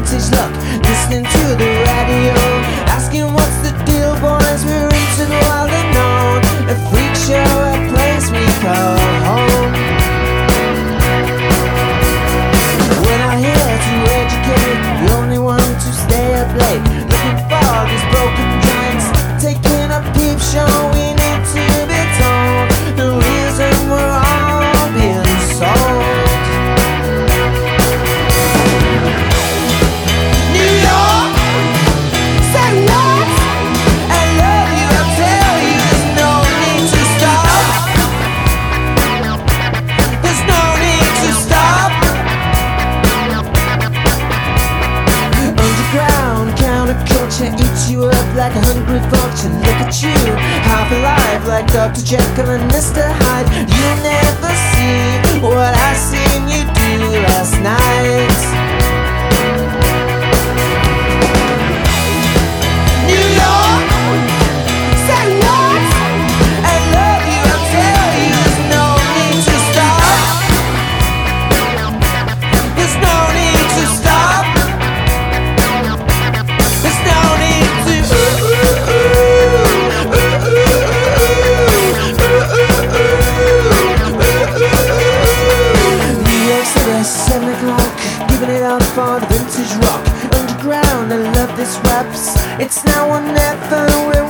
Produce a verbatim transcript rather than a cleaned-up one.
vintage look, listening to the radio, asking what's the deal, boys. We're into the wild unknown, a freak show, a place we call home. We're not here to educate, the only one to stay up late, looking for these broken joints, taking a peep show. We need to be told the reason we're all being sold. New York, say what? I love you, I tell you, there's no need to stop. There's no need to stop. Underground counterculture eats you up like a hungry vulture. Look at you, half alive like Doctor Jekyll and Mister Hyde. You'll never see what I seen you do last night. New York, say what? I love you, I tell you, there's no need to stop. There's no need to stop. There's no need to New York City, seven o'clock, giving it up for the vintage rock. Underground, I love this raps. It's now or never. We're